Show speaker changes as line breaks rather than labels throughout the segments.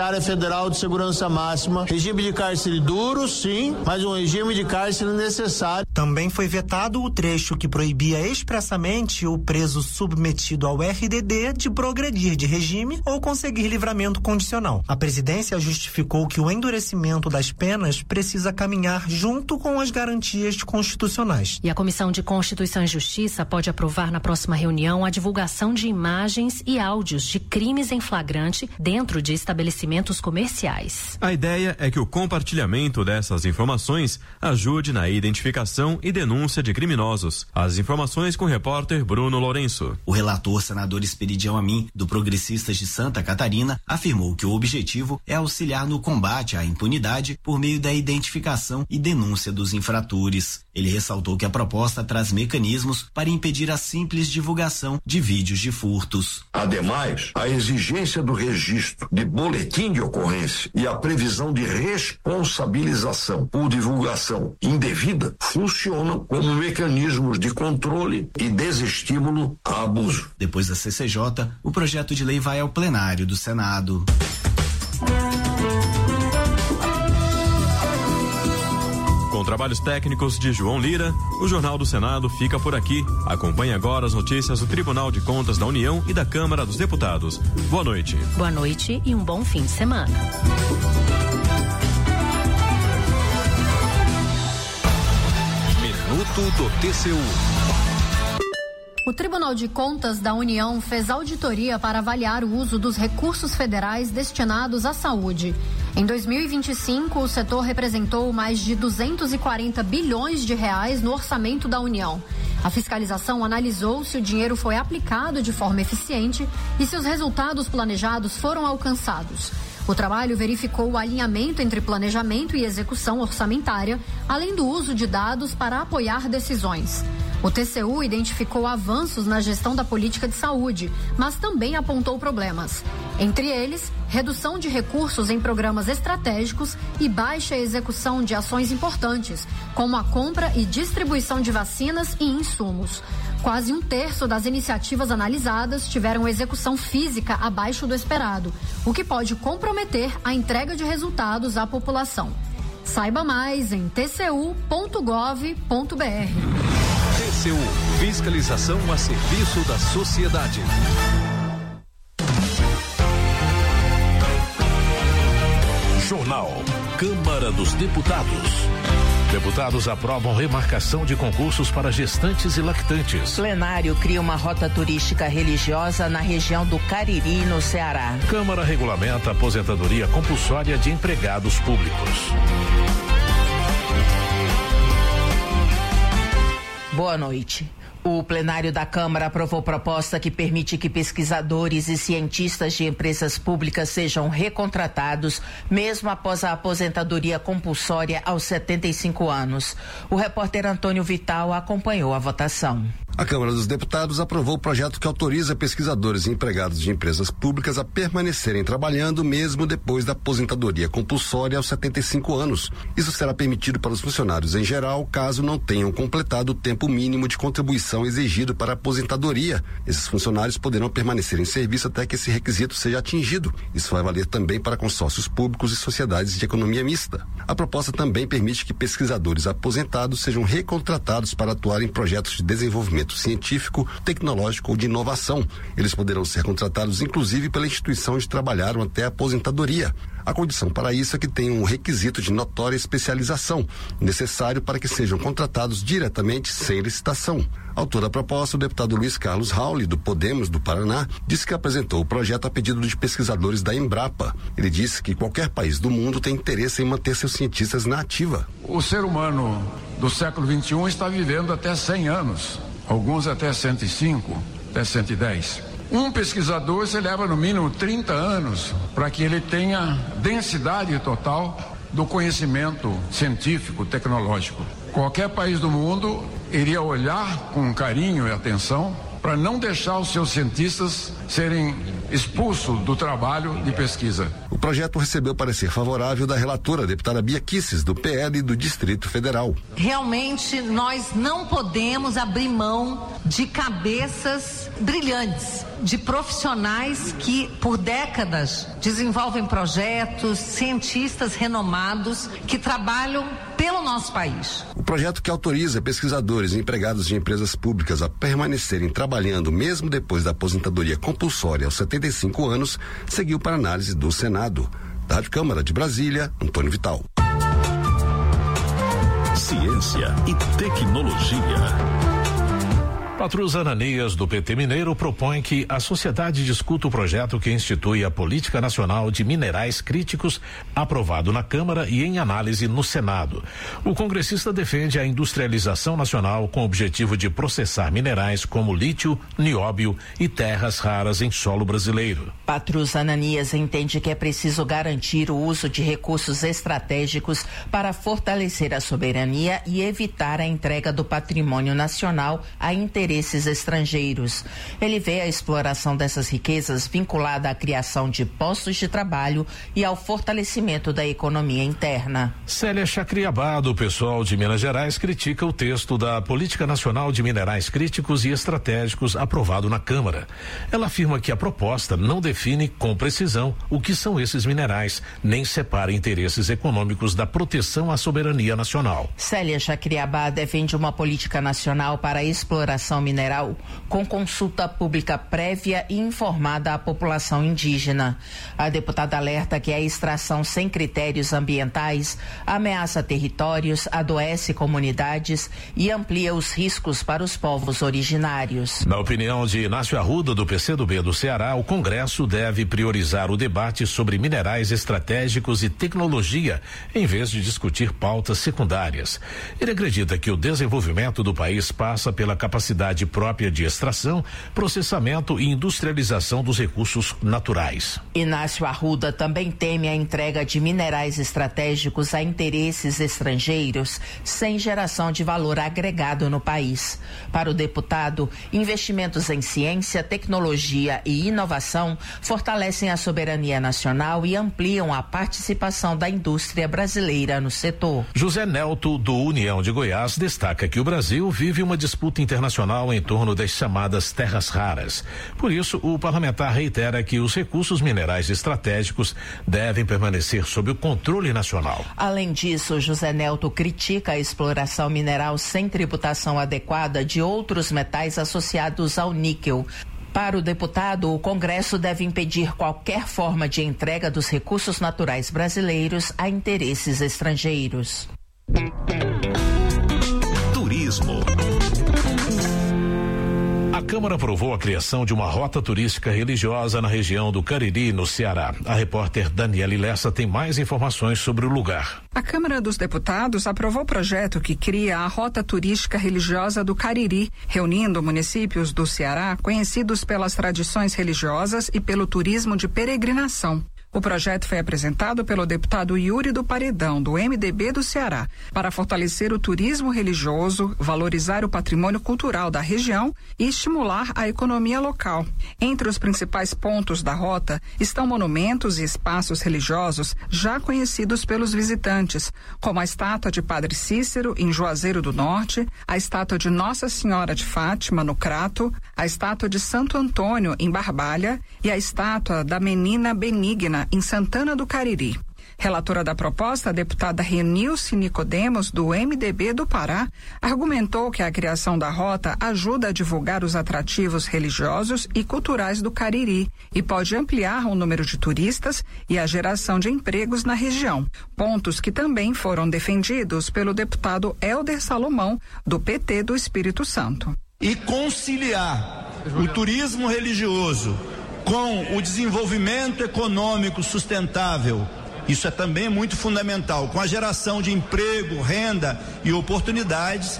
Área Federal de Segurança Máxima, regime de cárcere duro, sim, mas um regime de cárcere necessário.
Também foi vetado o trecho que proibia expressamente o preso submetido ao RDD de progredir de regime ou conseguir livramento condicional. A presidência justificou que o endurecimento das penas precisa caminhar junto com as garantias constitucionais.
E a Comissão de Constituição e Justiça pode aprovar na próxima reunião a divulgação de imagens e áudios de crimes em flagrante dentro de estabelecimentos comerciais.
A ideia é que o compartilhamento dessas informações ajude na identificação e denúncia de criminosos. As informações com o repórter Bruno Lourenço.
O relator senador Esperidião Amin, do Progressistas de Santa Catarina, afirmou que o objetivo é auxiliar no combate à impunidade por meio da identificação e denúncia dos infratores. Ele ressaltou que a proposta traz mecanismos para impedir a simples divulgação de vídeos de furtos.
Ademais, a exigência do registro de boletim de ocorrência e a previsão de responsabilização por divulgação indevida funcionam como mecanismos de controle e desestímulo a abuso.
Depois da CCJ, o projeto de lei vai ao plenário do Senado.
Com trabalhos técnicos de João Lira, o Jornal do Senado fica por aqui. Acompanhe agora as notícias do Tribunal de Contas da União e da Câmara dos Deputados. Boa noite.
Boa noite e um bom fim de semana.
Minuto do TCU.
O Tribunal de Contas da União fez auditoria para avaliar o uso dos recursos federais destinados à saúde. Em 2025, o setor representou mais de 240 bilhões de reais no orçamento da União. A fiscalização analisou se o dinheiro foi aplicado de forma eficiente e se os resultados planejados foram alcançados. O trabalho verificou o alinhamento entre planejamento e execução orçamentária, além do uso de dados para apoiar decisões. O TCU identificou avanços na gestão da política de saúde, mas também apontou problemas. Entre eles, redução de recursos em programas estratégicos e baixa execução de ações importantes, como a compra e distribuição de vacinas e insumos. Quase um terço das iniciativas analisadas tiveram execução física abaixo do esperado, o que pode comprometer a entrega de resultados à população. Saiba mais em tcu.gov.br.
TCU, fiscalização a serviço da sociedade. Jornal Câmara dos Deputados. Deputados aprovam remarcação de concursos para gestantes e lactantes.
Plenário cria uma rota turística religiosa na região do Cariri, no Ceará.
Câmara regulamenta a aposentadoria compulsória de empregados públicos.
Boa noite. O plenário da Câmara aprovou proposta que permite que pesquisadores e cientistas de empresas públicas sejam recontratados, mesmo após a aposentadoria compulsória aos 75 anos. O repórter Antônio Vital acompanhou a votação.
A Câmara dos Deputados aprovou o projeto que autoriza pesquisadores e empregados de empresas públicas a permanecerem trabalhando mesmo depois da aposentadoria compulsória aos 75 anos. Isso será permitido para os funcionários em geral, caso não tenham completado o tempo mínimo de contribuição exigido para a aposentadoria. Esses funcionários poderão permanecer em serviço até que esse requisito seja atingido. Isso vai valer também para consórcios públicos e sociedades de economia mista. A proposta também permite que pesquisadores aposentados sejam recontratados para atuar em projetos de desenvolvimento científico, tecnológico ou de inovação. Eles poderão ser contratados inclusive pela instituição onde trabalharam até a aposentadoria. A condição para isso é que tenham um requisito de notória especialização, necessário para que sejam contratados diretamente sem licitação. Autor da proposta, o deputado Luiz Carlos Rauli, do Podemos do Paraná, disse que apresentou o projeto a pedido de pesquisadores da Embrapa. Ele disse que qualquer país do mundo tem interesse em manter seus cientistas na ativa.
O ser humano do século XXI está vivendo até 100 anos, alguns até 105, até 110. Um pesquisador se leva no mínimo 30 anos para que ele tenha densidade total do conhecimento científico, tecnológico. Qualquer país do mundo iria olhar com carinho e atenção para não deixar os seus cientistas serem expulsos do trabalho de pesquisa.
O projeto recebeu parecer favorável da relatora, a deputada Bia Kicis, do PL do Distrito Federal.
Realmente nós não podemos abrir mão de cabeças brilhantes. de profissionais que, por décadas, desenvolvem projetos, cientistas renomados que trabalham pelo nosso país.
O projeto que autoriza pesquisadores e empregados de empresas públicas a permanecerem trabalhando mesmo depois da aposentadoria compulsória aos 75 anos seguiu para análise do Senado. Da Rádio Câmara de Brasília, Antônio Vital.
Ciência e tecnologia.
Patrus Ananias, do PT Mineiro, propõe que a sociedade discuta o projeto que institui a Política Nacional de Minerais Críticos, aprovado na Câmara e em análise no Senado. O congressista defende a industrialização nacional com o objetivo de processar minerais como lítio, nióbio e terras raras em solo brasileiro.
Patrus Ananias entende que é preciso garantir o uso de recursos estratégicos para fortalecer a soberania e evitar a entrega do patrimônio nacional a interesses estrangeiros. Ele vê a exploração dessas riquezas vinculada à criação de postos de trabalho e ao fortalecimento da economia interna.
Célia Chacriabá, do pessoal de Minas Gerais, critica o texto da Política Nacional de Minerais Críticos e Estratégicos aprovado na Câmara. Ela afirma que a proposta não define com precisão o que são esses minerais, nem separa interesses econômicos da proteção à soberania nacional.
Célia Chacriabá defende uma política nacional para a exploração mineral com consulta pública prévia e informada à população indígena. A deputada alerta que a extração sem critérios ambientais ameaça territórios, adoece comunidades e amplia os riscos para os povos originários.
Na opinião de Inácio Arruda, do PCdoB do Ceará, o Congresso deve priorizar o debate sobre minerais estratégicos e tecnologia, em vez de discutir pautas secundárias. Ele acredita que o desenvolvimento do país passa pela capacidade própria de extração, processamento e industrialização dos recursos naturais.
Inácio Arruda também teme a entrega de minerais estratégicos a interesses estrangeiros sem geração de valor agregado no país. Para o deputado, investimentos em ciência, tecnologia e inovação fortalecem a soberania nacional e ampliam a participação da indústria brasileira no setor.
José Nelto, do União de Goiás, destaca que o Brasil vive uma disputa internacional em torno das chamadas terras raras. Por isso, o parlamentar reitera que os recursos minerais estratégicos devem permanecer sob o controle nacional.
Além disso, José Nelto critica a exploração mineral sem tributação adequada de outros metais associados ao níquel. Para o deputado, o Congresso deve impedir qualquer forma de entrega dos recursos naturais brasileiros a interesses estrangeiros.
Turismo.
A Câmara aprovou a criação de uma rota turística religiosa na região do Cariri, no Ceará. A repórter Daniele Lessa tem mais informações sobre o lugar.
A Câmara dos Deputados aprovou o projeto que cria a Rota Turística Religiosa do Cariri, reunindo municípios do Ceará conhecidos pelas tradições religiosas e pelo turismo de peregrinação. O projeto foi apresentado pelo deputado Yuri do Paredão, do MDB do Ceará, para fortalecer o turismo religioso, valorizar o patrimônio cultural da região e estimular a economia local. Entre os principais pontos da rota estão monumentos e espaços religiosos já conhecidos pelos visitantes, como a estátua de Padre Cícero, em Juazeiro do Norte, a estátua de Nossa Senhora de Fátima, no Crato, a estátua de Santo Antônio, em Barbalha, e a estátua da Menina Benigna, em Santana do Cariri. Relatora da proposta, a deputada Renilce Nicodemos, do MDB do Pará, argumentou que a criação da rota ajuda a divulgar os atrativos religiosos e culturais do Cariri e pode ampliar o número de turistas e a geração de empregos na região. Pontos que também foram defendidos pelo deputado Helder Salomão, do PT do Espírito Santo.
E conciliar o turismo religioso com o desenvolvimento econômico sustentável, isso é também muito fundamental, com a geração de emprego, renda e oportunidades,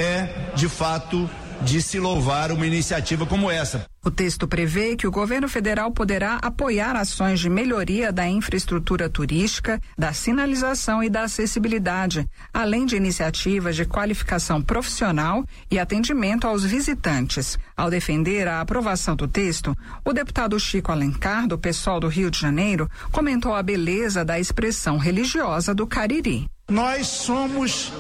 é de fato de se louvar uma iniciativa como essa.
O texto prevê que o governo federal poderá apoiar ações de melhoria da infraestrutura turística, da sinalização e da acessibilidade, além de iniciativas de qualificação profissional e atendimento aos visitantes. Ao defender a aprovação do texto, o deputado Chico Alencar, do PSOL do Rio de Janeiro, comentou a beleza da expressão religiosa do Cariri.
Nós somos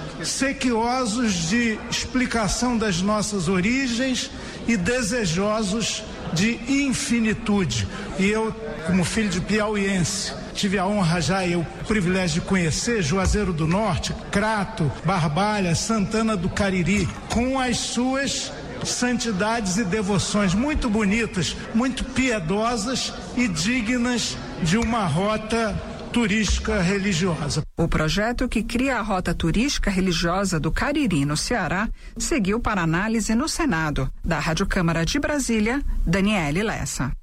sequiosos de explicação das nossas origens e desejosos de infinitude. E eu, como filho de piauiense, tive a honra já e o privilégio de conhecer Juazeiro do Norte, Crato, Barbalha, Santana do Cariri, com as suas santidades e devoções muito bonitas, muito piedosas e dignas de uma rota turística religiosa.
O projeto que cria a rota turística religiosa do Cariri, no Ceará, seguiu para análise no Senado. Da Rádio Câmara de Brasília, Daniele Lessa.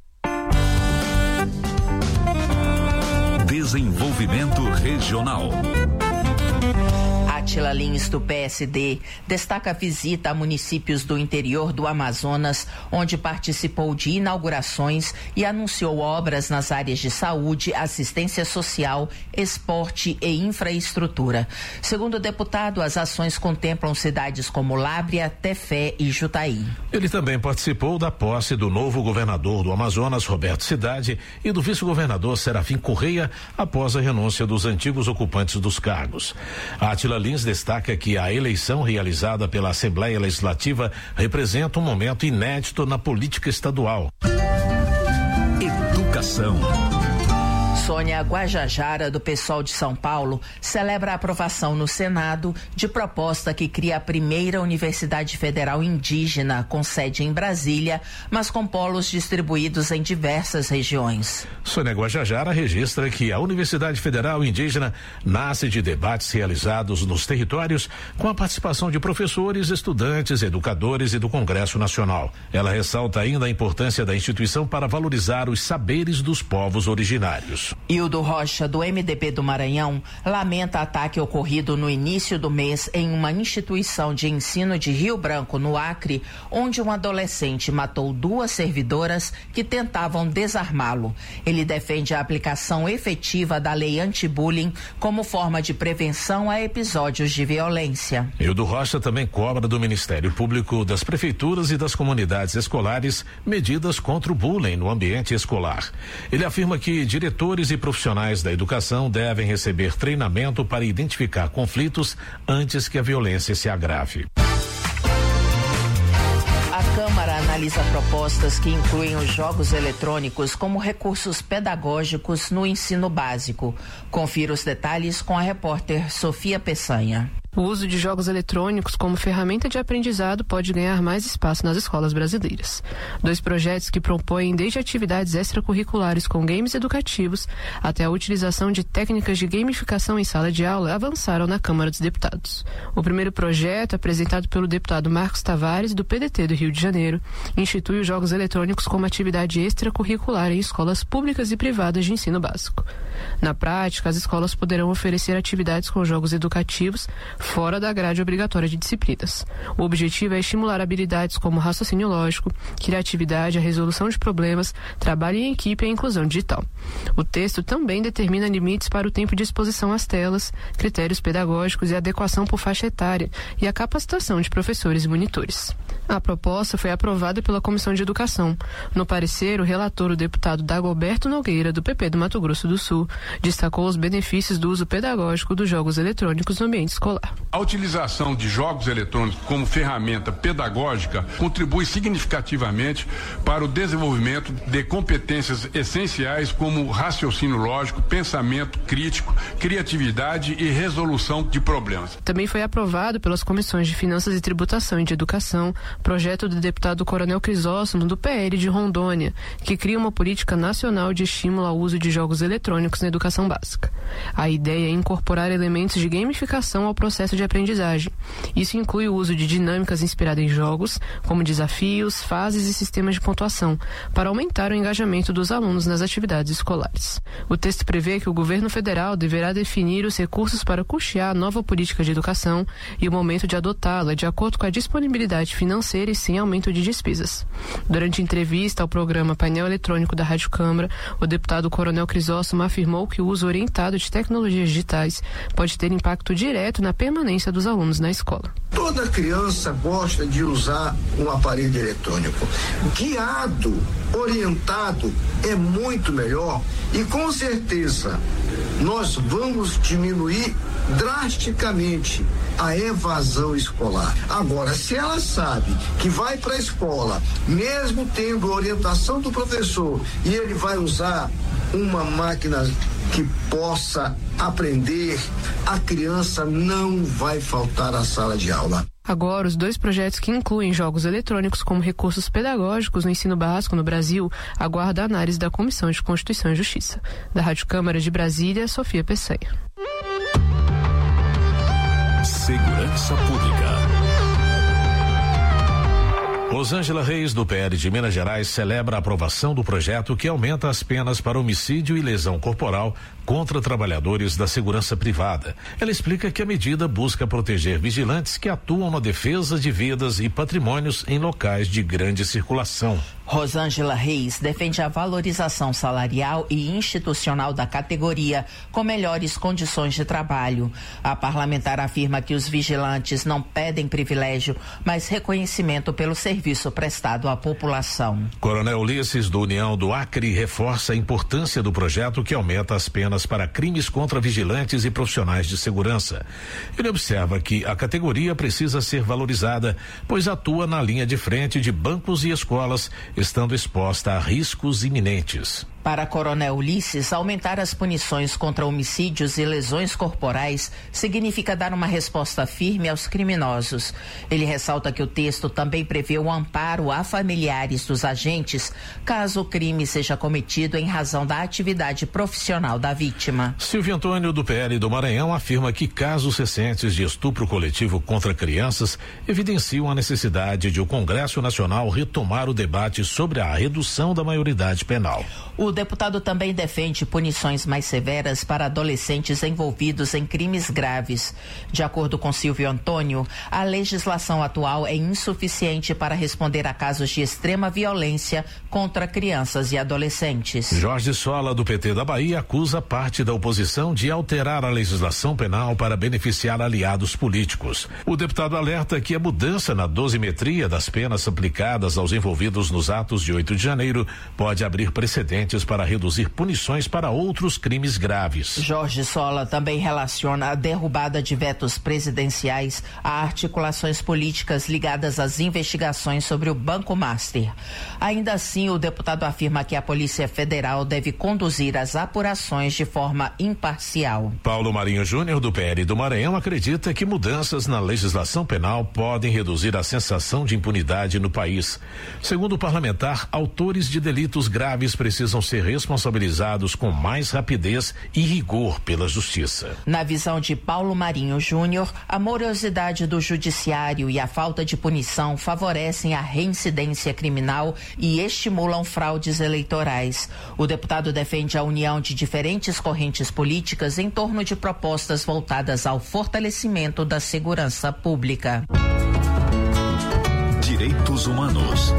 Desenvolvimento Regional.
Átila Lins, do PSD, destaca a visita a municípios do interior do Amazonas, onde participou de inaugurações e anunciou obras nas áreas de saúde, assistência social, esporte e infraestrutura. Segundo o deputado, as ações contemplam cidades como Lábrea, Tefé e Jutaí.
Ele também participou da posse do novo governador do Amazonas, Roberto Cidade, e do vice-governador Serafim Correia, após a renúncia dos antigos ocupantes dos cargos. Átila Lins destaca que a eleição realizada pela Assembleia Legislativa representa um momento inédito na política estadual.
Educação.
Sônia Guajajara, do PSOL de São Paulo, celebra a aprovação no Senado de proposta que cria a primeira Universidade Federal Indígena, com sede em Brasília, mas com polos distribuídos em diversas regiões.
Sônia Guajajara registra que a Universidade Federal Indígena nasce de debates realizados nos territórios com a participação de professores, estudantes, educadores e do Congresso Nacional. Ela ressalta ainda a importância da instituição para valorizar os saberes dos povos originários.
Hildo Rocha, do MDB do Maranhão, lamenta ataque ocorrido no início do mês em uma instituição de ensino de Rio Branco, no Acre, onde um adolescente matou 2 servidoras que tentavam desarmá-lo. Ele defende a aplicação efetiva da lei anti-bullying como forma de prevenção a episódios de violência.
Hildo Rocha também cobra do Ministério Público, das prefeituras e das comunidades escolares medidas contra o bullying no ambiente escolar. Ele afirma que diretores e profissionais da educação devem receber treinamento para identificar conflitos antes que a violência se agrave.
A Câmara analisa propostas que incluem os jogos eletrônicos como recursos pedagógicos no ensino básico. Confira os detalhes com a repórter Sofia Peçanha.
O uso de jogos eletrônicos como ferramenta de aprendizado pode ganhar mais espaço nas escolas brasileiras. 2 projetos que propõem desde atividades extracurriculares com games educativos até a utilização de técnicas de gamificação em sala de aula avançaram na Câmara dos Deputados. O primeiro projeto, apresentado pelo deputado Marcos Tavares, do PDT do Rio de Janeiro, institui os jogos eletrônicos como atividade extracurricular em escolas públicas e privadas de ensino básico. Na prática, as escolas poderão oferecer atividades com jogos educativos fora da grade obrigatória de disciplinas. O objetivo é estimular habilidades como raciocínio lógico, criatividade, a resolução de problemas, trabalho em equipe e a inclusão digital. O texto também determina limites para o tempo de exposição às telas, critérios pedagógicos e adequação por faixa etária e a capacitação de professores e monitores. A proposta foi aprovada pela Comissão de Educação. No parecer, o relator, o deputado Dagoberto Nogueira, do PP do Mato Grosso do Sul, destacou os benefícios do uso pedagógico dos jogos eletrônicos no ambiente escolar.
A utilização de jogos eletrônicos como ferramenta pedagógica contribui significativamente para o desenvolvimento de competências essenciais como raciocínio lógico, pensamento crítico, criatividade e resolução de problemas.
Também foi aprovado pelas comissões de Finanças e Tributação e de Educação projeto do deputado Coronel Crisóstomo, do PL de Rondônia, que cria uma política nacional de estímulo ao uso de jogos eletrônicos na educação básica. A ideia é incorporar elementos de gamificação ao processo de aprendizagem. Isso inclui o uso de dinâmicas inspiradas em jogos, como desafios, fases e sistemas de pontuação, para aumentar o engajamento dos alunos nas atividades escolares. O texto prevê que o governo federal deverá definir os recursos para custear a nova política de educação e o momento de adotá-la de acordo com a disponibilidade financeira e sem aumento de despesas. Durante entrevista ao programa Painel Eletrônico da Rádio Câmara, o deputado Coronel Crisóstomo afirmou que o uso orientado de tecnologias digitais pode ter impacto direto na permanência dos alunos na escola.
Toda criança gosta de usar um aparelho eletrônico. Guiado, orientado, é muito melhor e com certeza nós vamos diminuir drasticamente a evasão escolar. Agora, se ela sabe que vai para a escola, mesmo tendo orientação do professor, e ele vai usar uma máquina que possa aprender, a criança não vai faltar à sala de aula.
Agora, os 2 projetos que incluem jogos eletrônicos como recursos pedagógicos no ensino básico no Brasil aguardam a análise da Comissão de Constituição e Justiça. Da Rádio Câmara de Brasília, Sofia Peçanha.
Segurança Pública.
Rosângela Reis, do PL de Minas Gerais, celebra a aprovação do projeto que aumenta as penas para homicídio e lesão corporal contra trabalhadores da segurança privada. Ela explica que a medida busca proteger vigilantes que atuam na defesa de vidas e patrimônios em locais de grande circulação.
Rosângela Reis defende a valorização salarial e institucional da categoria com melhores condições de trabalho. A parlamentar afirma que os vigilantes não pedem privilégio, mas reconhecimento pelo serviço prestado à população.
Coronel Ulisses, do União do Acre, reforça a importância do projeto que aumenta as penas para crimes contra vigilantes e profissionais de segurança. Ele observa que a categoria precisa ser valorizada, pois atua na linha de frente de bancos e escolas, estando exposta a riscos iminentes.
Para Coronel Ulisses, aumentar as punições contra homicídios e lesões corporais significa dar uma resposta firme aos criminosos. Ele ressalta que o texto também prevê o amparo a familiares dos agentes, caso o crime seja cometido em razão da atividade profissional da vítima.
Silvio Antônio, do PL do Maranhão, afirma que casos recentes de estupro coletivo contra crianças evidenciam a necessidade de o Congresso Nacional retomar o debate sobre a redução da maioridade penal.
O deputado também defende punições mais severas para adolescentes envolvidos em crimes graves. De acordo com Silvio Antônio, a legislação atual é insuficiente para responder a casos de extrema violência contra crianças e adolescentes.
Jorge Sola, do PT da Bahia, acusa parte da oposição de alterar a legislação penal para beneficiar aliados políticos. O deputado alerta que a mudança na dosimetria das penas aplicadas aos envolvidos nos atos de 8 de janeiro pode abrir precedentes para reduzir punições para outros crimes graves.
Jorge Sola também relaciona a derrubada de vetos presidenciais a articulações políticas ligadas às investigações sobre o Banco Master. Ainda assim, o deputado afirma que a Polícia Federal deve conduzir as apurações de forma imparcial.
Paulo Marinho Júnior, do PL do Maranhão, acredita que mudanças na legislação penal podem reduzir a sensação de impunidade no país. Segundo o parlamentar, autores de delitos graves precisam ser responsabilizados com mais rapidez e rigor pela justiça.
Na visão de Paulo Marinho Júnior, a morosidade do judiciário e a falta de punição favorecem a reincidência criminal e estimulam fraudes eleitorais. O deputado defende a união de diferentes correntes políticas em torno de propostas voltadas ao fortalecimento da segurança pública.
Direitos Humanos.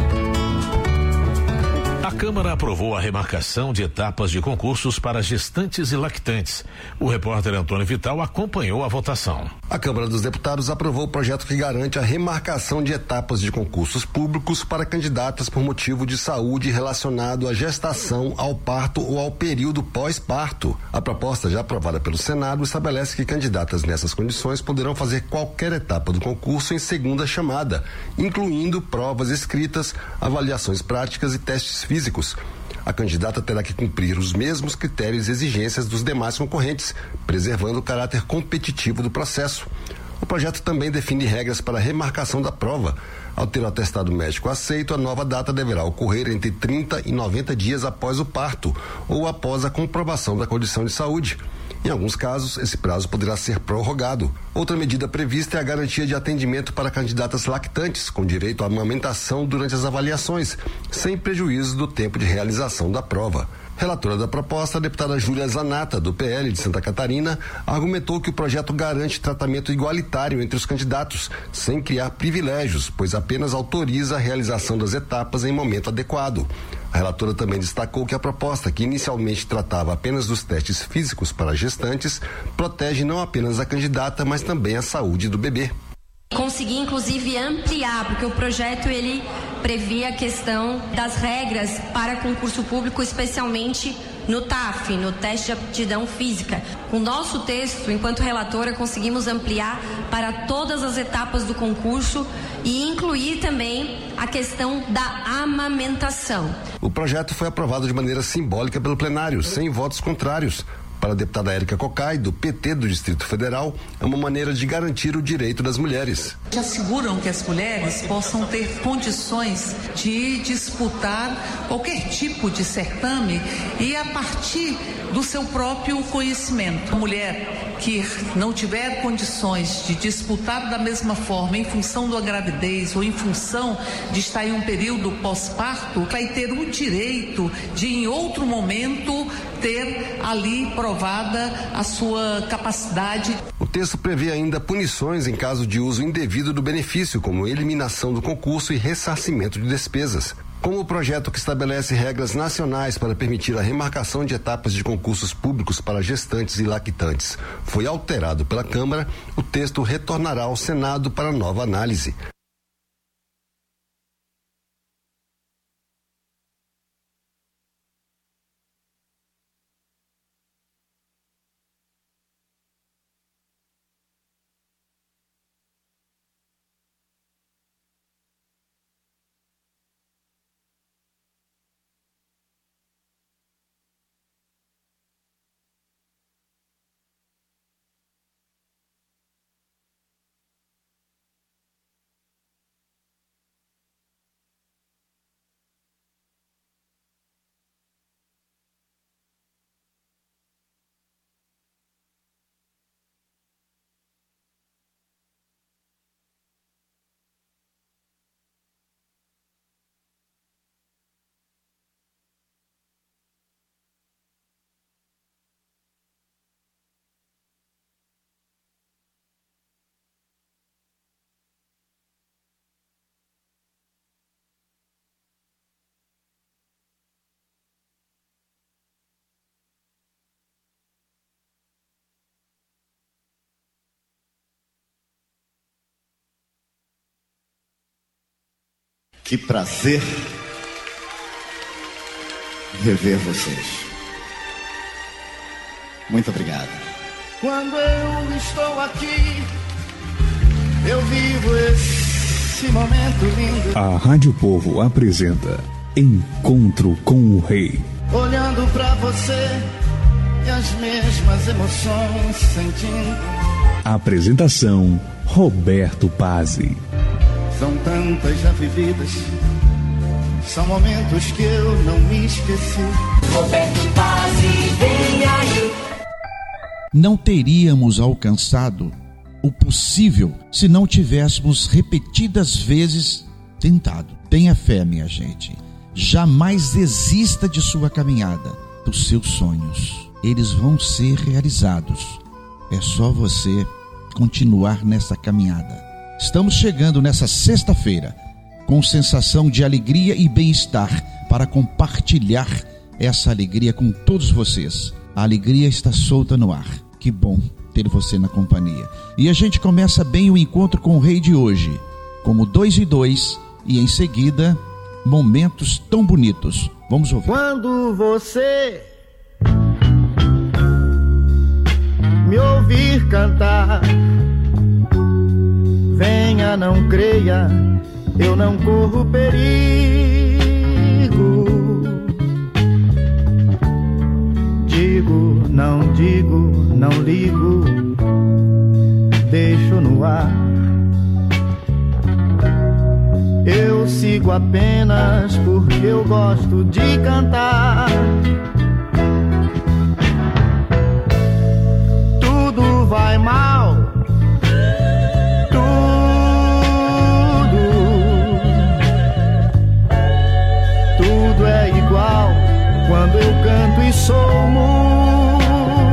A Câmara aprovou a remarcação de etapas de concursos para gestantes e lactantes. O repórter Antônio Vital acompanhou a votação.
A Câmara dos Deputados aprovou o projeto que garante a remarcação de etapas de concursos públicos para candidatas por motivo de saúde relacionado à gestação, ao parto ou ao período pós-parto. A proposta, já aprovada pelo Senado, estabelece que candidatas nessas condições poderão fazer qualquer etapa do concurso em segunda chamada, incluindo provas escritas, avaliações práticas e testes físicos. A candidata terá que cumprir os mesmos critérios e exigências dos demais concorrentes, preservando o caráter competitivo do processo. O projeto também define regras para a remarcação da prova. Ao ter o atestado médico aceito, a nova data deverá ocorrer entre 30 e 90 dias após o parto ou após a comprovação da condição de saúde. Em alguns casos, esse prazo poderá ser prorrogado. Outra medida prevista é a garantia de atendimento para candidatas lactantes, com direito à amamentação durante as avaliações, sem prejuízo do tempo de realização da prova. Relatora da proposta, a deputada Júlia Zanata, do PL de Santa Catarina, argumentou que o projeto garante tratamento igualitário entre os candidatos, sem criar privilégios, pois apenas autoriza a realização das etapas em momento adequado. A relatora também destacou que a proposta, que inicialmente tratava apenas dos testes físicos para gestantes, protege não apenas a candidata, mas também a saúde do bebê.
Consegui, inclusive, ampliar, porque o projeto ele previa a questão das regras para concurso público, especialmente no TAF, no teste de aptidão física. Com o nosso texto, enquanto relatora, conseguimos ampliar para todas as etapas do concurso e incluir também a questão da amamentação.
O projeto foi aprovado de maneira simbólica pelo plenário, sem votos contrários. Para a deputada Érica Cocai, do PT do Distrito Federal, é uma maneira de garantir o direito das mulheres.
Que asseguram que as mulheres possam ter condições de disputar qualquer tipo de certame e a partir do seu próprio conhecimento. A mulher que não tiver condições de disputar da mesma forma em função da gravidez ou em função de estar em um período pós-parto, vai ter o direito de, em outro momento, ter ali provada a sua capacidade.
O texto prevê ainda punições em caso de uso indevido do benefício, como eliminação do concurso e ressarcimento de despesas. Como o projeto que estabelece regras nacionais para permitir a remarcação de etapas de concursos públicos para gestantes e lactantes foi alterado pela Câmara, o texto retornará ao Senado para nova análise.
Que prazer rever vocês. Muito obrigado.
Quando eu estou aqui, eu vivo esse momento lindo.
A Rádio Povo apresenta Encontro com o Rei.
Olhando pra você e as mesmas emoções sentindo.
Apresentação Roberto Pazzi.
São tantas já vividas, são momentos que eu não me esqueci.
Roberto Pazzi, vem aí.
Não teríamos alcançado o possível se não tivéssemos repetidas vezes tentado. Tenha fé, minha gente. Jamais desista de sua caminhada, dos seus sonhos. Eles vão ser realizados. É só você continuar nessa caminhada. Estamos chegando nessa sexta-feira com sensação de alegria e bem-estar para compartilhar essa alegria com todos vocês. A alegria está solta no ar. Que bom ter você na companhia. E a gente começa bem o encontro com o Rei de hoje, como 2 e 2, e em seguida, momentos tão bonitos. Vamos ouvir.
Quando você me ouvir cantar, venha, não creia, eu não corro perigo. Digo, não ligo, deixo no ar. Eu sigo apenas porque eu gosto de cantar. Tudo vai mal, tudo é igual quando eu canto e sou mudo.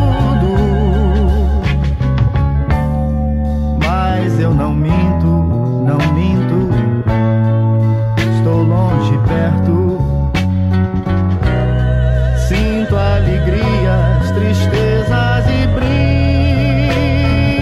Mas eu não minto, estou longe, perto. Sinto alegrias, tristezas e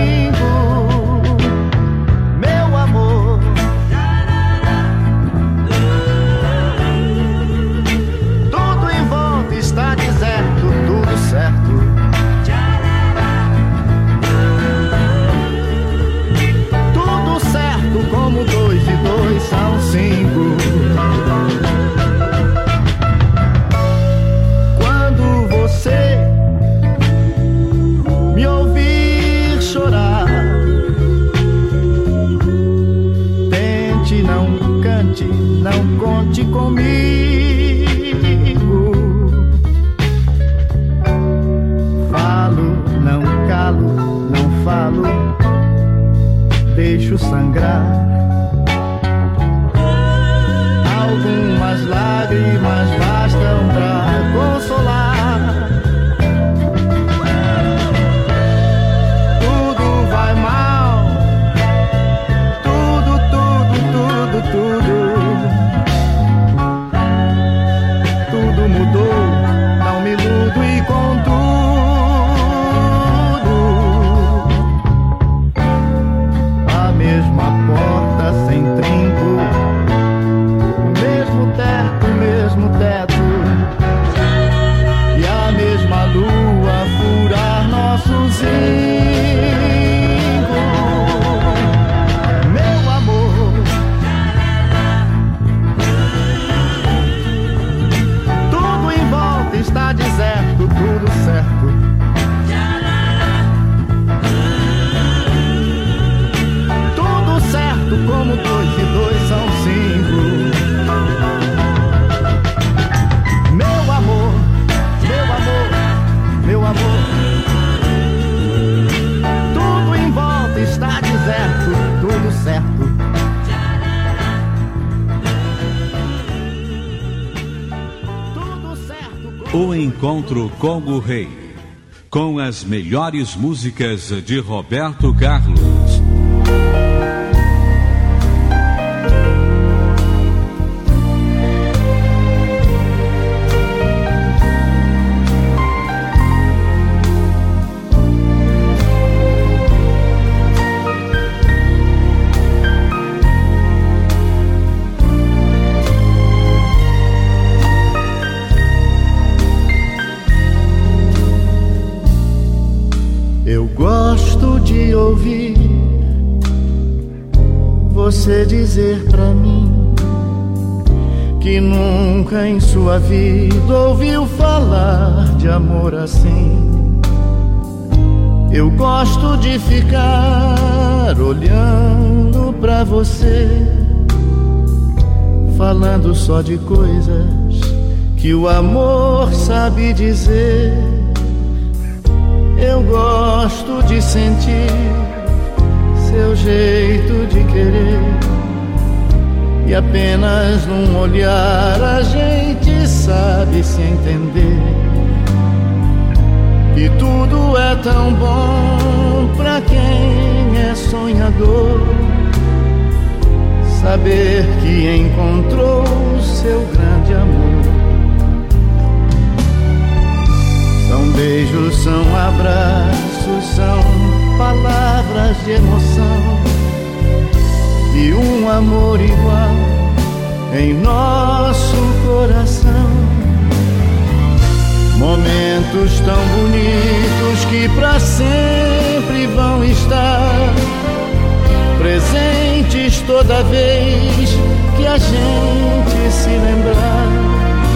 noite, não conte comigo. Falo, não calo, não falo, deixo sangrar. Algumas lágrimas bastam pra consolar. Tudo vai mal, tudo mudou, não me iludo e contudo a mesma porta sem trinco, mesmo teto e a mesma lua furar nossos zincos. Meu amor, tudo em volta está deserto, tudo certo. Tudo certo como 2 e 2 são 5. Meu amor, tudo em volta está deserto, tudo certo. Tudo certo.
O encontro com o rei, com as melhores músicas de Roberto Carlos.
Gosto de ouvir você dizer pra mim que nunca em sua vida ouviu falar de amor assim. Eu gosto de ficar olhando pra você, falando só de coisas que o amor sabe dizer. Eu gosto de sentir seu jeito de querer, e apenas num olhar a gente sabe se entender. E tudo é tão bom pra quem é sonhador, saber que encontrou seu grande amor. São beijos, são abraços, são palavras de emoção, e um amor igual em nosso coração. Momentos tão bonitos que pra sempre vão estar presentes toda vez que a gente se lembrar.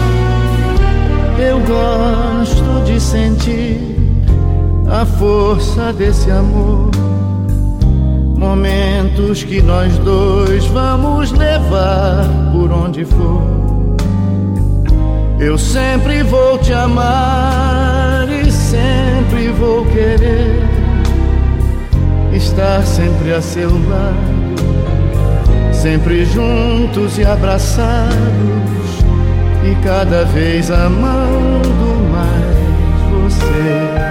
Eu gosto de sentir a força desse amor, momentos que nós dois vamos levar por onde for. Eu sempre vou te amar e sempre vou querer estar sempre a seu lado, sempre juntos e abraçados, e cada vez amando mais você.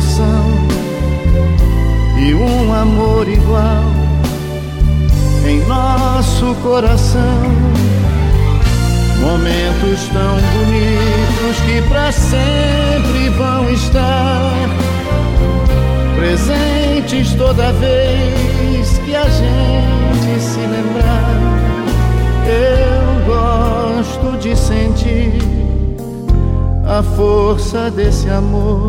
emoção e um amor igual em nosso coração. Momentos tão bonitos que pra sempre vão estar presentes toda vez que a gente se lembrar. Eu gosto de sentir a força desse amor,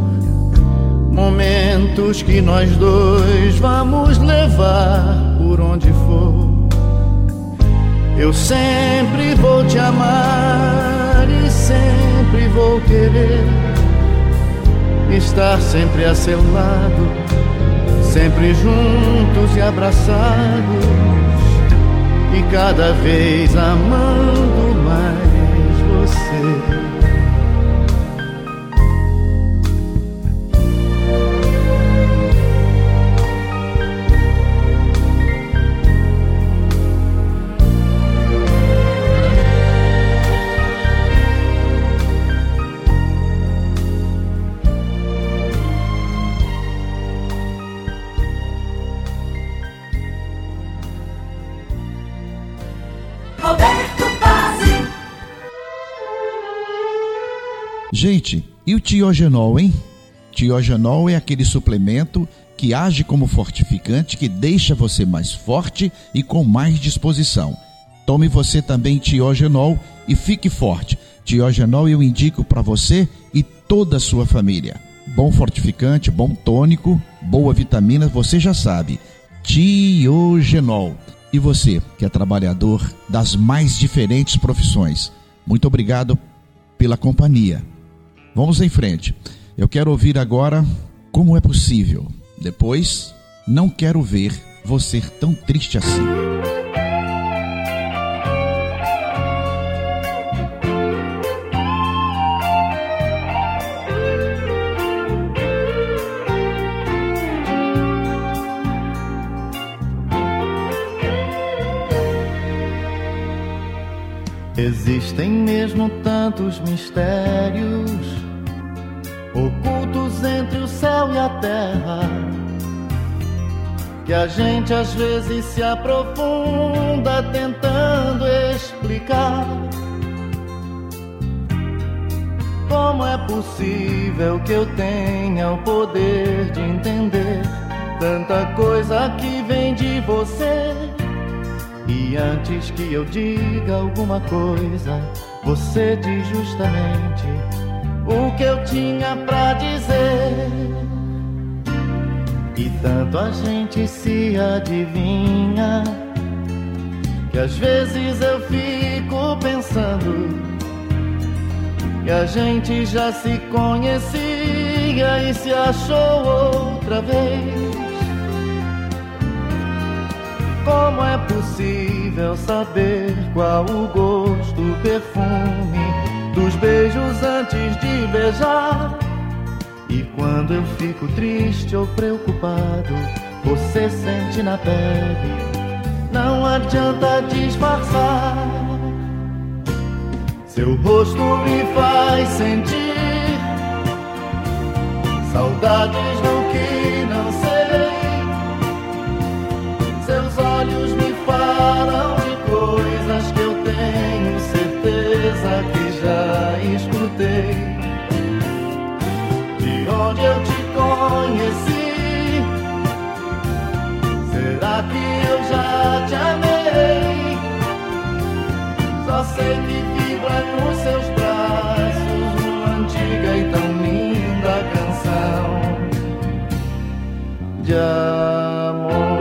momentos que nós dois vamos levar por onde for. Eu sempre vou te amar e sempre vou querer estar sempre a seu lado, sempre juntos e abraçados, e cada vez amando mais você.
Gente, e o Tiogenol, hein? Tiogenol é aquele suplemento que age como fortificante, que deixa você mais forte e com mais disposição. Tome você também Tiogenol e fique forte. Tiogenol eu indico para você e toda a sua família. Bom fortificante, bom tônico, boa vitamina, você já sabe. Tiogenol. E você, que é trabalhador das mais diferentes profissões, muito obrigado pela companhia. Vamos em frente. Eu quero ouvir agora Como é Possível. Depois, Não Quero Ver Você Tão Triste Assim.
Existem mesmo tantos mistérios ocultos entre o céu e a terra, que a gente às vezes se aprofunda tentando explicar. Como é possível que eu tenha o poder de entender tanta coisa que vem de você? E antes que eu diga alguma coisa, você diz justamente o que eu tinha pra dizer. E tanto a gente se adivinha, que às vezes eu fico pensando que a gente já se conhecia e se achou outra vez. Como é possível saber qual o gosto, o perfume dos beijos antes de beijar? E quando eu fico triste ou preocupado, você sente na pele, não adianta disfarçar. Seu rosto me faz sentir saudades no que não sei. Seus olhos me falam de coisas que eu tenho certeza que já escutei. De onde eu te conheci, será que eu já te amei? Só sei que vibra nos seus braços uma antiga e tão linda canção de amor.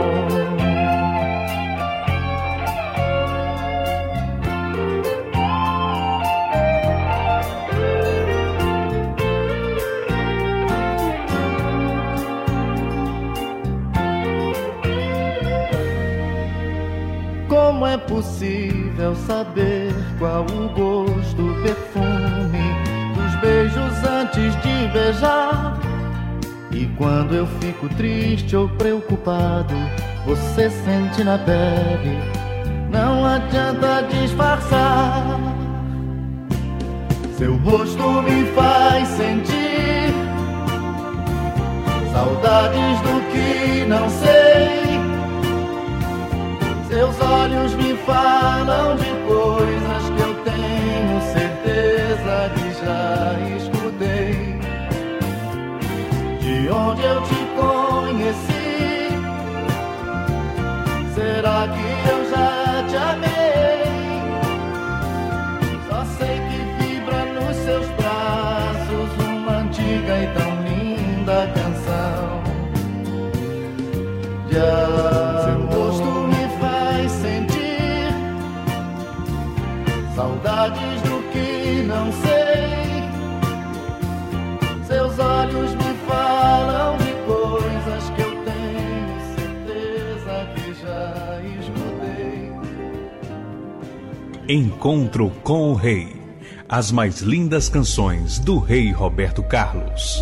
Como é possível saber qual o gosto, o perfume dos beijos antes de beijar? E quando eu fico triste ou preocupado, você sente na pele, não adianta disfarçar. Seu rosto me faz sentir saudades do que não sei. Seus olhos me falam de coisas que eu tenho certeza que já escutei. De onde eu te conheci, será que eu já te amei? Só sei que vibra nos seus braços uma antiga e tão linda canção de seu rosto me faz sentir saudades do que não sei. Seus olhos me falam de coisas que eu tenho certeza que já escutei.
Encontro com o Rei. As mais lindas canções do Rei Roberto Carlos.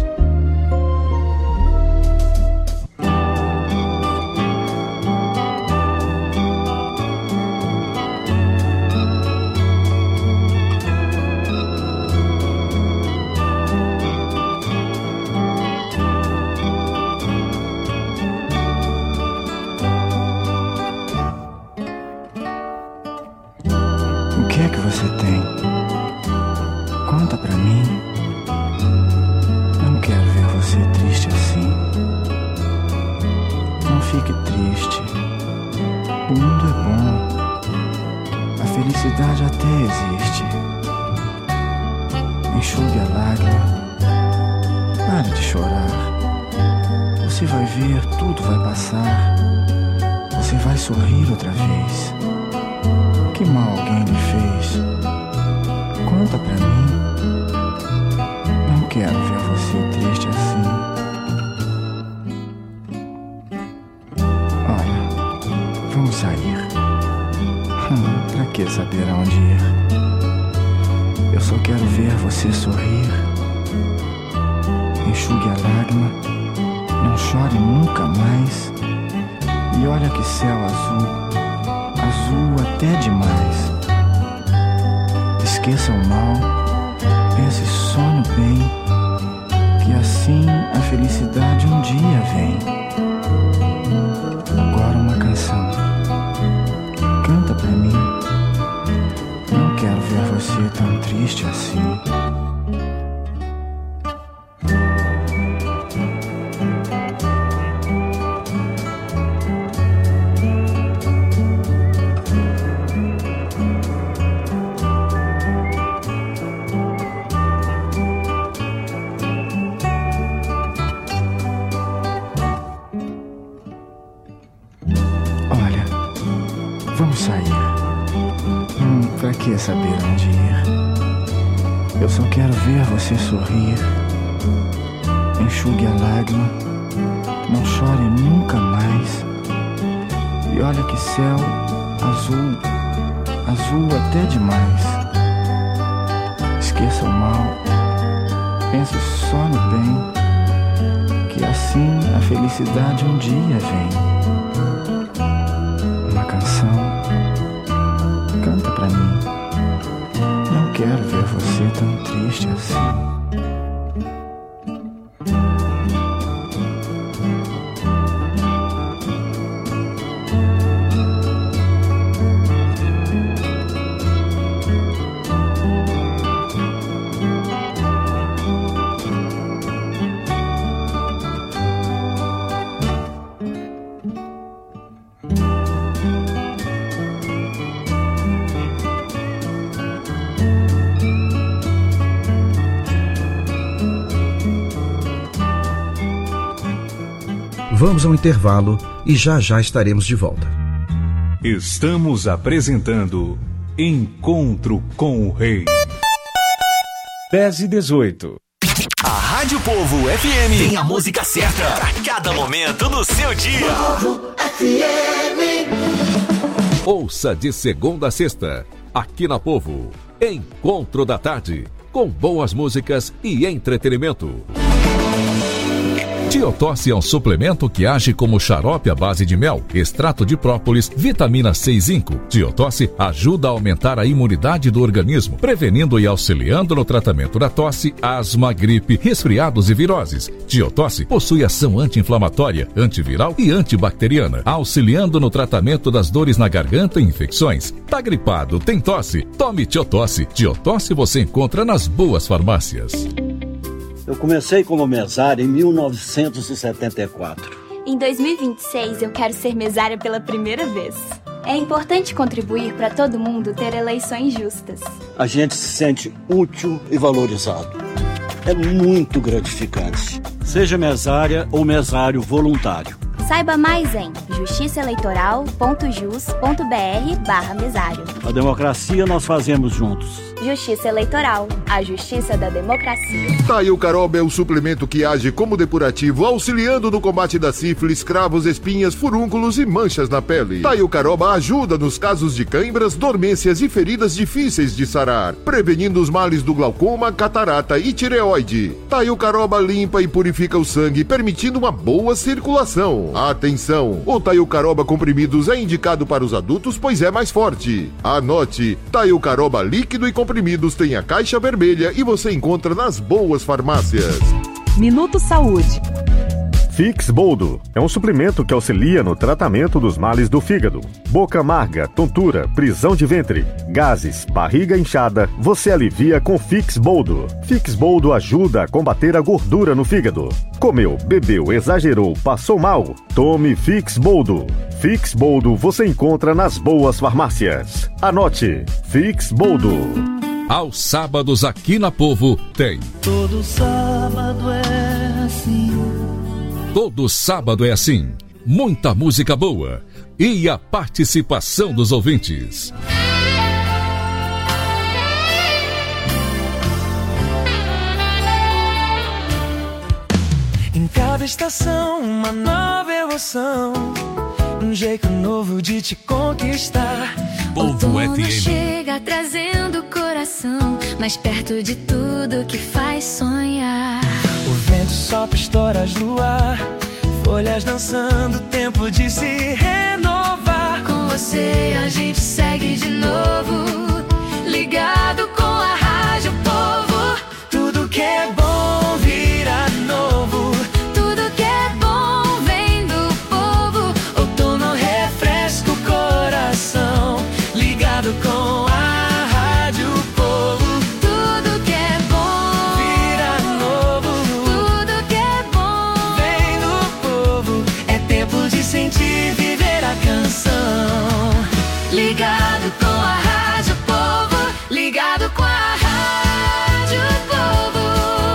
O que é que você tem? Conta pra mim. Não quero ver você triste assim. Não fique triste. O mundo é bom. A felicidade até existe. Enxugue a lágrima. Pare de chorar. Você vai ver, tudo vai passar. Você vai sorrir outra vez. Que mal alguém lhe fez? Conta pra mim. Não quero ver você triste assim. Olha, vamos sair. Pra que saber aonde ir? Eu só quero ver você sorrir. Enxugue a lágrima. Não chore nunca mais. E olha que céu azul. Azul até demais. Esqueça o mal, pense só no bem, que assim a felicidade um dia vem. Agora uma canção, canta pra mim. Não quero ver você tão triste assim. Vamos sair. Pra que saber onde ir? Eu só quero ver você sorrir. Enxugue a lágrima. Não chore nunca mais. E olha que céu azul. Azul até demais. Esqueça o mal. Pense só no bem. Que assim a felicidade um dia vem. Canta pra mim. Não quero ver você tão triste assim.
Vamos ao intervalo e já já estaremos de volta.
Estamos apresentando Encontro com o Rei. 10h18.
A Rádio Povo FM tem a música certa pra cada momento do seu dia. Povo FM.
Ouça de segunda a sexta, aqui na Povo, Encontro da Tarde, com boas músicas e entretenimento. Tiotosse é um suplemento que age como xarope à base de mel, extrato de própolis, vitamina C e zinco. Tiotosse ajuda a aumentar a imunidade do organismo, prevenindo e auxiliando no tratamento da tosse, asma, gripe, resfriados e viroses. Tiotosse possui ação anti-inflamatória, antiviral e antibacteriana, auxiliando no tratamento das dores na garganta e infecções. Tá gripado, tem tosse? Tome Tiotosse. Tiotosse você encontra nas boas farmácias.
Eu comecei como mesária em 1974.
Em 2026 eu quero ser mesária pela primeira vez. É importante contribuir para todo mundo ter eleições justas.
A gente se sente útil e valorizado. É muito gratificante. Seja mesária ou mesário voluntário.
Saiba mais em justiçaeleitoral.jus.br/mesário.
A democracia nós fazemos juntos.
Justiça Eleitoral, a justiça da democracia.
Tail Caroba é o suplemento que age como depurativo, auxiliando no combate da sífilis, cravos, espinhas, furúnculos e manchas na pele. Tail Caroba ajuda nos casos de cãibras, dormências e feridas difíceis de sarar, prevenindo os males do glaucoma, catarata e tireoide. Tail Caroba limpa e purifica o sangue, permitindo uma boa circulação. Atenção! O Tail Caroba comprimidos é indicado para os adultos, pois é mais forte. Anote: Tail Caroba líquido e comprimidos tem a caixa vermelha e você encontra nas boas farmácias.
Minuto Saúde.
Fix Boldo é um suplemento que auxilia no tratamento dos males do fígado. Boca amarga, tontura, prisão de ventre, gases, barriga inchada, você alivia com Fix Boldo. Fix Boldo ajuda a combater a gordura no fígado. Comeu, bebeu, exagerou, passou mal? Tome Fix Boldo. Fix Boldo você encontra nas boas farmácias. Anote: Fix Boldo.
Aos sábados aqui na Povo tem.
Todo sábado é assim.
Todo sábado é assim. Muita música boa e a participação dos ouvintes.
Em cada estação, uma nova emoção, um jeito novo de te conquistar.
Povo FM chega trazendo o coração mais perto de tudo que faz sonhar.
O vento sopra histórias no ar, folhas dançando, tempo de se renovar.
Com você a gente segue de novo, ligado com a Rádio Povo.
Tudo que é bom vira novo,
tudo que é bom vem do povo.
Outono refresca o coração, ligado com a Rádio Povo.
Tudo que é bom
vira novo,
tudo que é bom
vem do povo. É tempo de sentir, viver a canção. Ligado com a Rádio Povo, ligado com a Rádio Povo.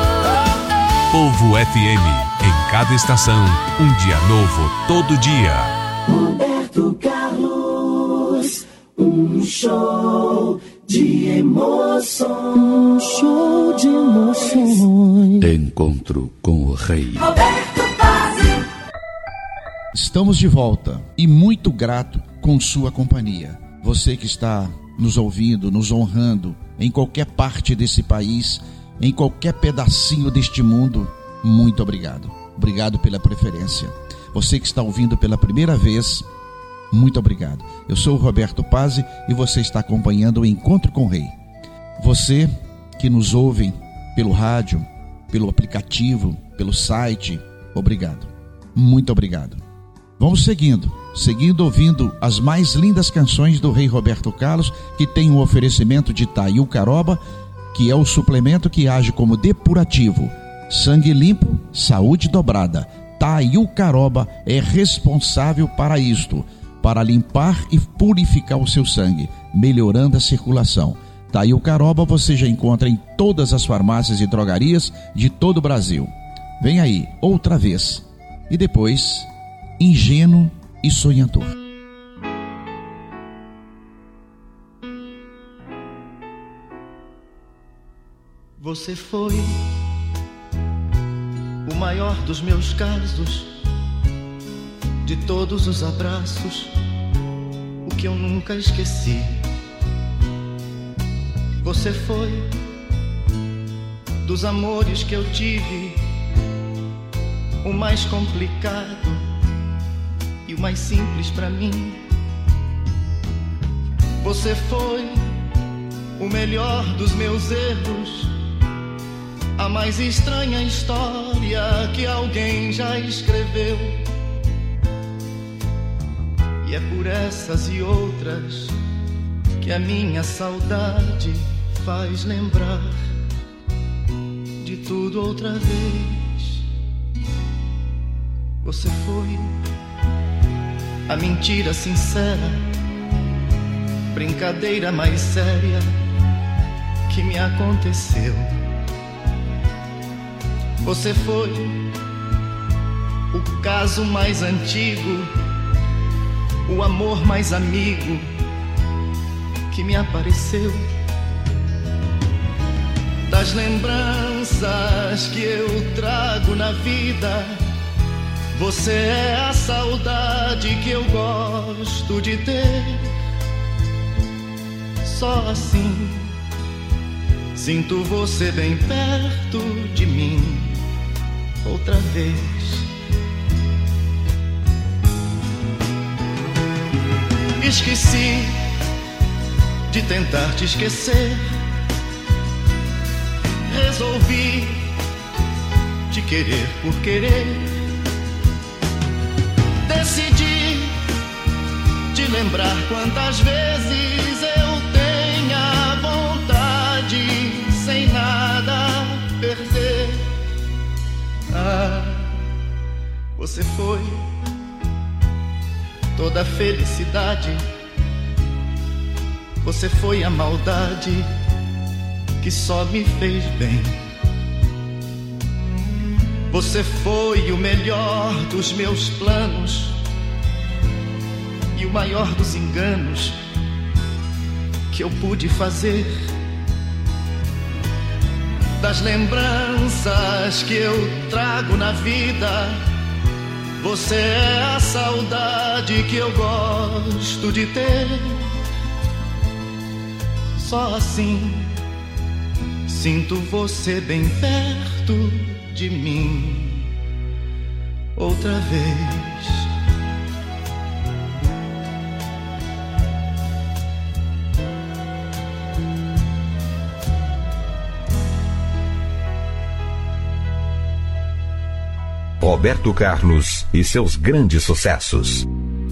Povo FM, em cada estação, um dia novo todo dia.
Roberto Carlos, um show de emoções. Um show de emoções.
Encontro com o Rei.
Roberto Pazzi.
Estamos de volta e muito grato com sua companhia. Você que está nos ouvindo, nos honrando em qualquer parte desse país, em qualquer pedacinho deste mundo, muito obrigado. Obrigado pela preferência. Você que está ouvindo pela primeira vez, muito obrigado. Eu sou o Roberto Pazzi e você está acompanhando o Encontro com o Rei. Você que nos ouve pelo rádio, pelo aplicativo, pelo site, obrigado. Muito obrigado. Vamos seguindo ouvindo as mais lindas canções do Rei Roberto Carlos, que tem um oferecimento de Tail Caroba, que é o suplemento que age como depurativo. Sangue limpo, saúde dobrada. Tail Caroba é responsável para isto, para limpar e purificar o seu sangue, melhorando a circulação. Tail Caroba você já encontra em todas as farmácias e drogarias de todo o Brasil. Vem aí, outra vez. E depois, Ingênuo e Sonhador.
Você foi o maior dos meus casos, de todos os abraços, o que eu nunca esqueci. Você foi dos amores que eu tive, o mais complicado e o mais simples pra mim. Você foi o melhor dos meus erros, a mais estranha história que alguém já escreveu. E é por essas e outras que a minha saudade faz lembrar de tudo outra vez. Você foi a mentira sincera, brincadeira mais séria que me aconteceu. Você foi o caso mais antigo, o amor mais amigo que me apareceu. Das lembranças que eu trago na vida, você é a saudade que eu gosto de ter. Só assim sinto você bem perto de mim outra vez. Esqueci de tentar te esquecer, resolvi te querer por querer. Decidi te lembrar quantas vezes eu tenha vontade, sem nada perder. Ah, você foi toda a felicidade, você foi a maldade que só me fez bem. Você foi o melhor dos meus planos e o maior dos enganos que eu pude fazer. Das lembranças que eu trago na vida, você é a saudade que eu gosto de ter. Só assim sinto você bem perto de mim outra vez.
Roberto Carlos e seus grandes sucessos.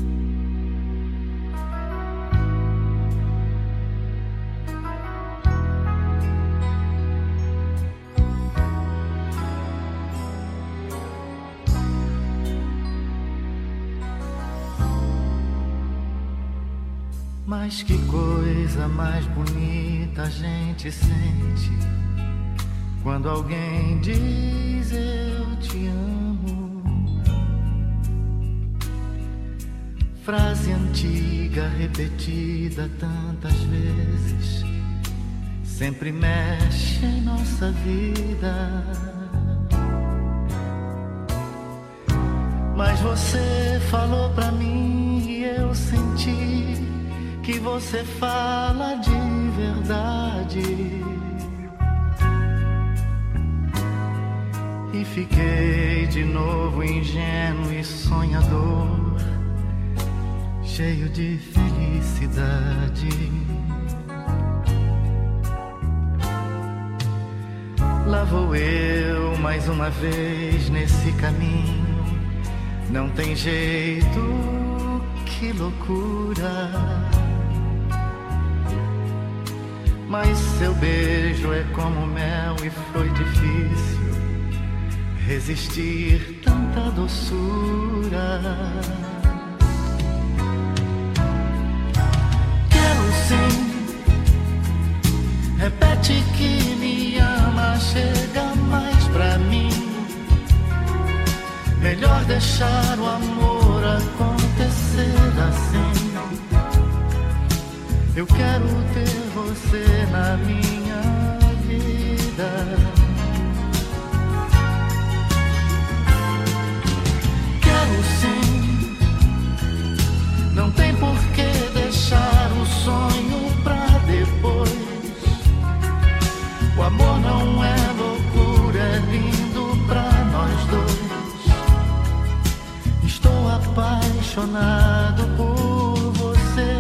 Mas que coisa mais bonita a gente sente quando alguém diz eu te amo. Frase antiga repetida tantas vezes sempre mexe em nossa vida. Mas você falou pra mim e eu senti que você fala de verdade. E fiquei de novo ingênuo e sonhador, cheio de felicidade. Lá vou eu mais uma vez nesse caminho. Não tem jeito, que loucura. Mas seu beijo é como mel e foi difícil resistir tanta doçura. Quero sim, repete que me ama, chega mais pra mim. Melhor deixar o amor acontecer assim. Eu quero ter você na minha vida. Quero sim, não tem por que deixar o sonho pra depois. O amor não é loucura, é lindo pra nós dois. apaixonado por você.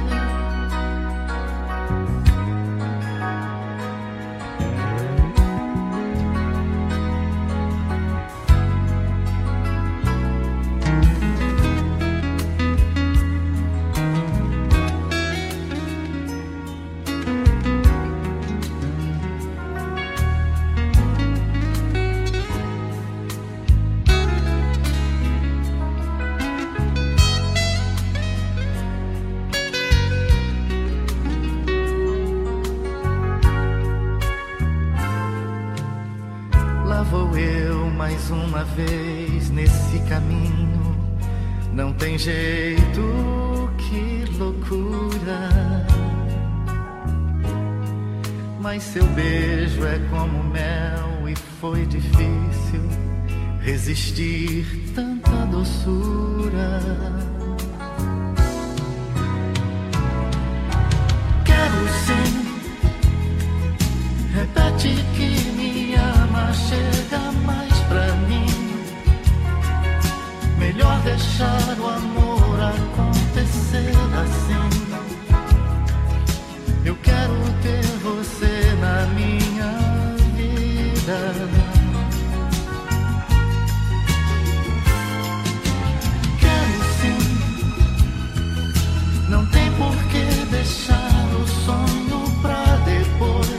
Mais uma vez nesse caminho, não tem jeito, que loucura. Mas seu beijo é como mel e foi difícil resistir tanta doçura. Quero sim, repete que me ama, chega mais pra mim. Melhor deixar o amor acontecer assim. Eu quero ter você na minha vida. Quero sim, não tem por que deixar o sonho pra depois.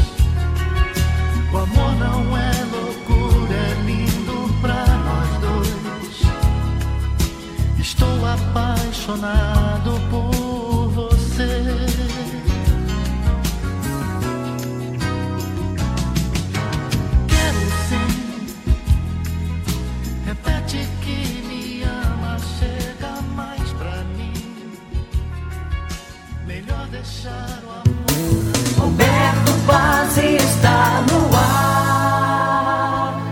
O amor não é loucura, é lindo pra nós dois. Estou apaixonado por você. Quero sim, repete que me ama, chega mais pra mim. Melhor deixar o amor.
Roberto Paz está no ar.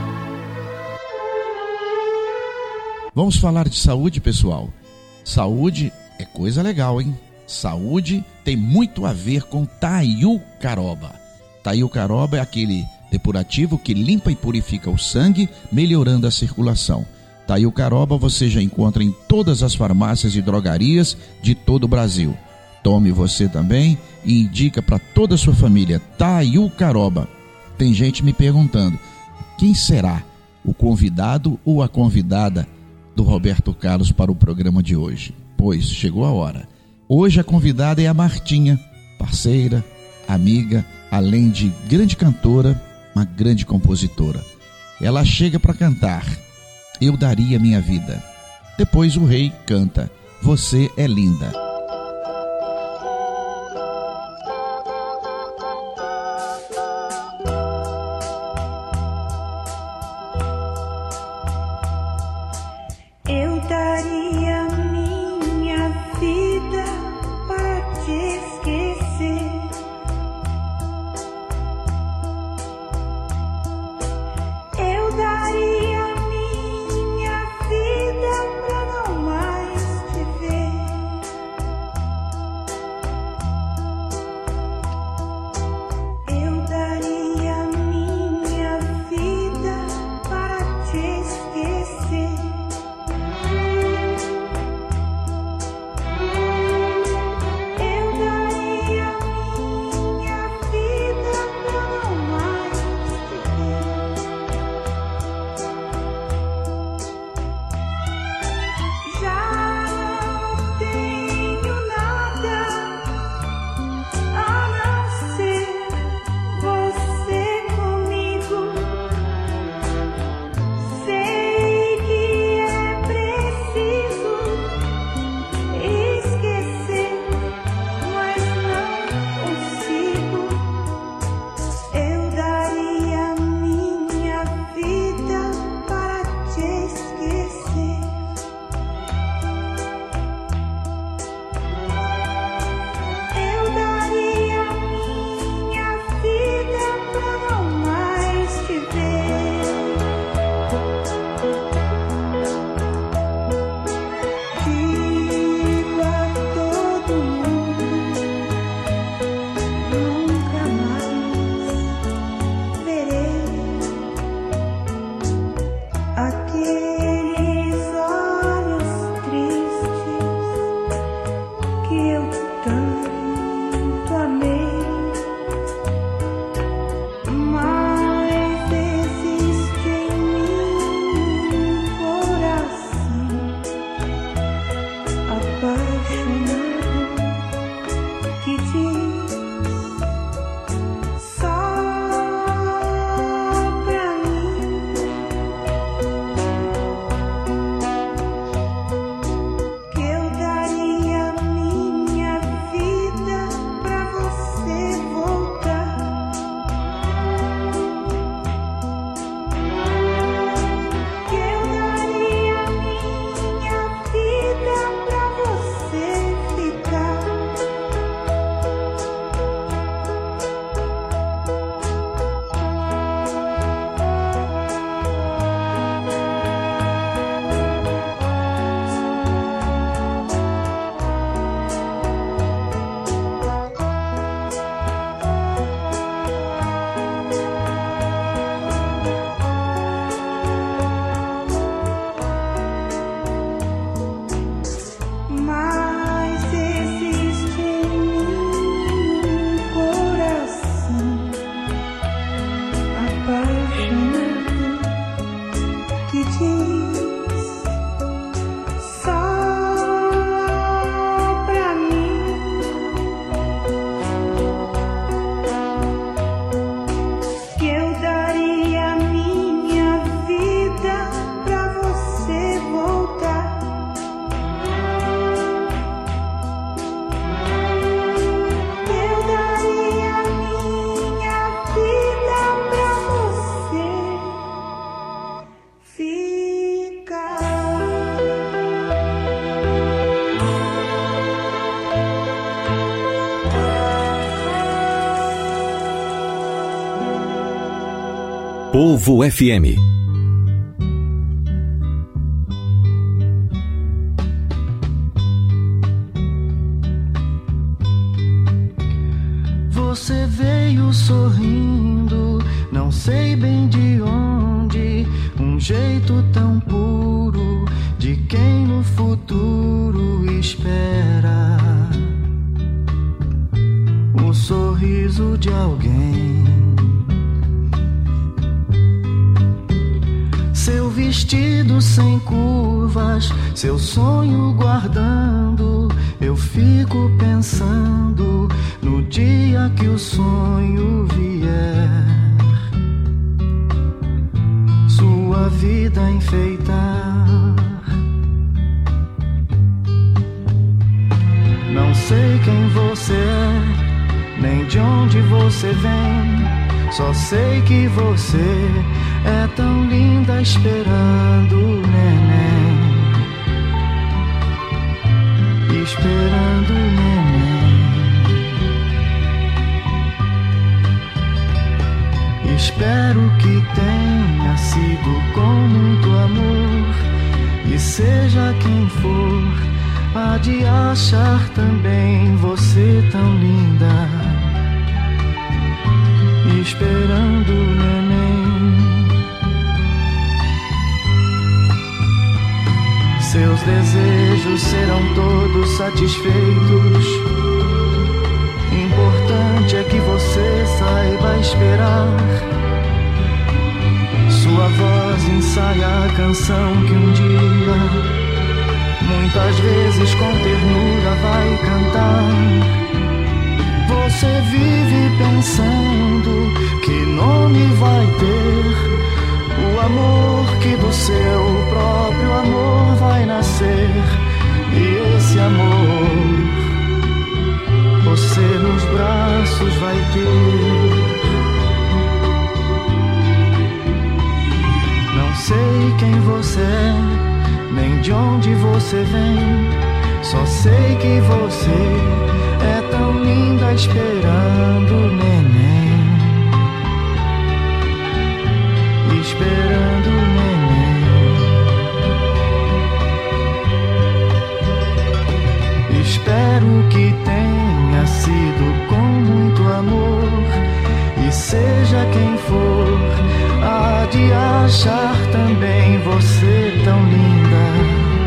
Vamos falar de saúde, pessoal. Saúde é coisa legal, hein? Saúde tem muito a ver com Taiu Caroba. Taiu Caroba é aquele depurativo que limpa e purifica o sangue, melhorando a circulação. Taiu Caroba você já encontra em todas as farmácias e drogarias de todo o Brasil. Tome você também e indica para toda a sua família Taiu Caroba. Tem gente me perguntando, quem será o convidado ou a convidada do Roberto Carlos para o programa de hoje? Pois chegou a hora. Hoje a convidada é a Martinha, parceira, amiga, além de grande cantora, uma grande compositora. Ela chega para cantar Eu Daria Minha Vida. Depois o rei canta Você é Linda.
Eu daria minha vida para te esquecer. Eu daria minha vida para não mais te ver.
Povo FM.
Você veio sorrindo, não sei bem de onde, um jeito tão puro de quem no futuro espera o sorriso de alguém. Seu vestido sem curvas, seu sonho guardando, eu fico pensando no dia que o sonho vier, sua vida enfeitar. Não sei quem você é, nem de onde você vem, só sei que você é tão linda esperando o neném, esperando o neném. Espero que tenha sido com muito amor, e seja quem for, há de achar também você tão linda, esperando o neném. Seus desejos serão todos satisfeitos. Importante é que você saiba esperar. Sua voz ensaia a canção que um dia, muitas vezes com ternura, vai cantar. Você vive pensando que nome vai ter o amor que do seu próprio amor vai nascer. E esse amor você nos braços vai ter. Não sei quem você é, nem de onde você vem, só sei que você é tão linda esperando o neném, esperando o neném. Espero que tenha sido com muito amor, e seja quem for, há de achar também você